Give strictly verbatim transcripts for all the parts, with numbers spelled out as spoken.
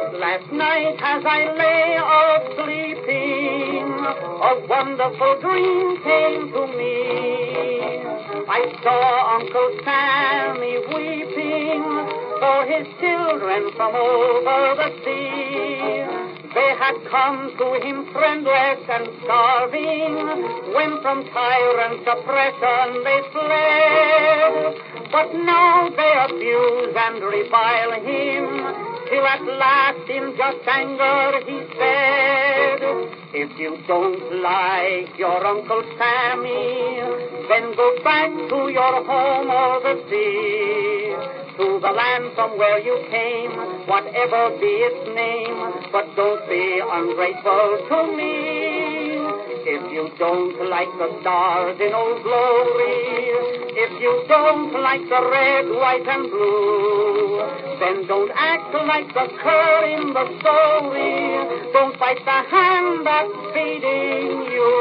Last night as I lay all sleeping, a wonderful dream came to me. I saw Uncle Sammy weeping for his children from over the sea. They had come to him friendless and starving, when from tyrant's oppression they fled. But now they abuse and revile him, till at last in just anger he said, if you don't like your Uncle Sammy, then go back to your home or the sea, to the land from where you came, whatever be its name, but don't be ungrateful to me. If you don't like the stars in Old Glory, if you don't like the red, white, and blue, then don't act like the cur in the story. Don't fight the hand that's feeding you.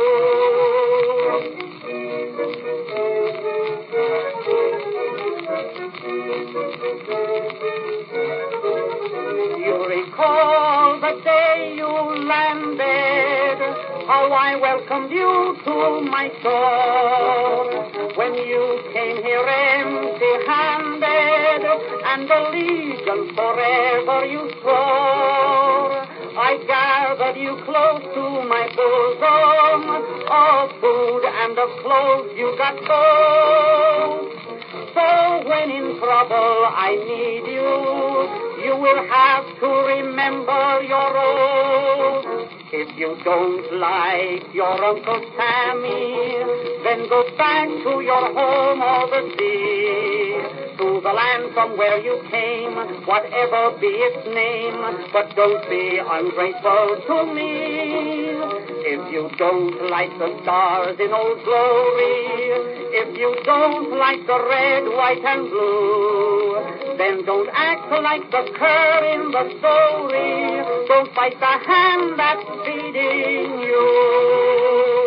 You recall the day you landed, how I welcomed you to my shore, when you came here empty-handed, and allegiance forever you swore. I gathered you close to my bosom, of food and of clothes you got both. So when in trouble I need you, you will have to remember your oath. If you don't like your Uncle Sammy, then go back to your home or the sea, to the land from where you came, whatever be its name, but don't be ungrateful to me. If you don't like the stars in Old Glory, if you don't like the red, white, and blue, then don't act like the cur in the story. Don't fight the hand that's feeding you.